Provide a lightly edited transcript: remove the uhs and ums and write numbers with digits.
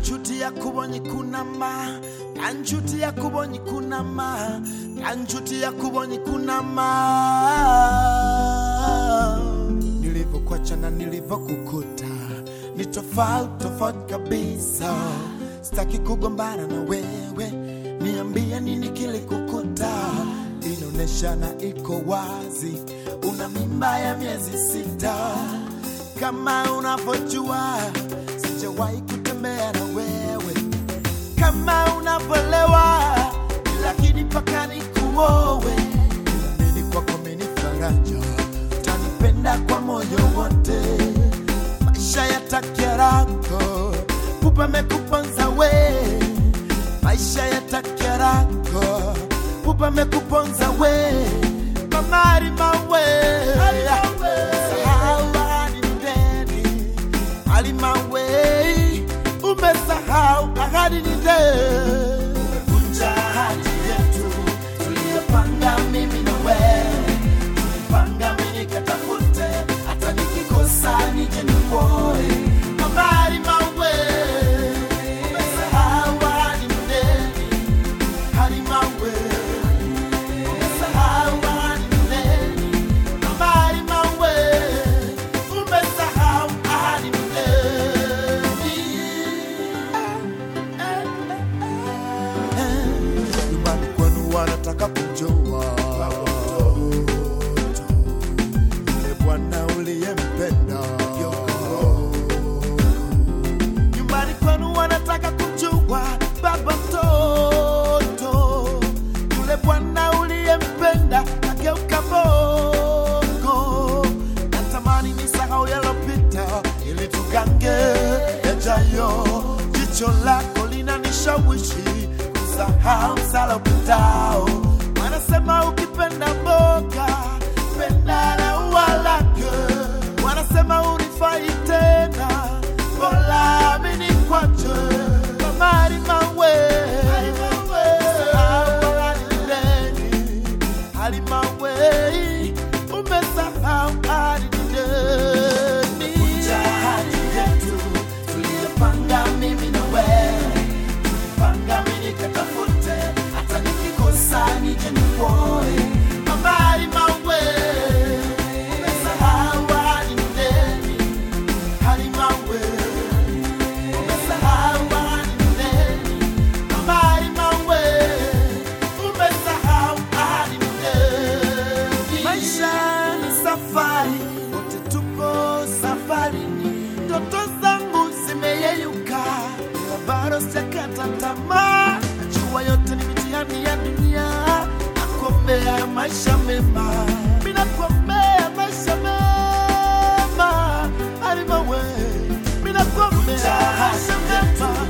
Kanjutia kubonyi kunama, kanjutia kubonyi kunama, kanjutia kubonyi kunama. Nilivyokuacha na nilivyokukuta ni tofauti kabisa. Sitaki kugombana na wewe, niambie nini kilikukuta. Inaonesha na iko wazi, una mimba ya miezi 6. Kama unavyojua sijawahi kutembea na wewe. Kama unavyoelewa lakini paka nikuowe. Mimi kwako mimi faraja, utanipenda kwa moyo wote. Maisha yatakiarako, pupa mekuponza we. Maisha yatakiarako, pupa mekuponza we. Mamari mawe, Alimawe, umesahau ahadi ni leo. Umevunja ahadi yetu tuliyopanga mimi na wewe. Tulipanga mimi nikatafute, hata nikikosa nije nikuoe. Habari mawe, umesahau ahadi ni leo. Halimawe, umesahau ahadi ni leo. Habari mawe, umesahau ahadi ni wanataka kujua yule bwana uliyempenda. Nyumbani kwenu wanataka kujua baba mtoto, yule bwana uliyempenda ageuka bongo. Natamani nisahau yalopita ili tugange yajayo. Jicho lako linanishawishi kusahau salopitao. Wanasema ukipenda mboga penda na ua lake. Wanasema unifai tena, bora mimi nikwache. Mamari mawe, Halimawe, umesahau ahadi ni deni. Vunja ahadi yetu tuliyopanga mimi na wewe. Tulipanga mimi nikatafute, hata nikikosa nije nikuoe. Mamari mawe, umesahau ahadi ni deni. Halimawe, umesahau ahadi ni deni. Mamari mawe, umesahau ahadi ni deni. Maisha ni safari, wote tupo safarini. Ndoto zangu zimeyeyuka, ila bado sijakata tamaa. Najua yote ni mitihani ya dunia. Nakuombea maisha mema, mimi nakuombea maisha mema. Halimawe, mimi nakuombea maisha mema.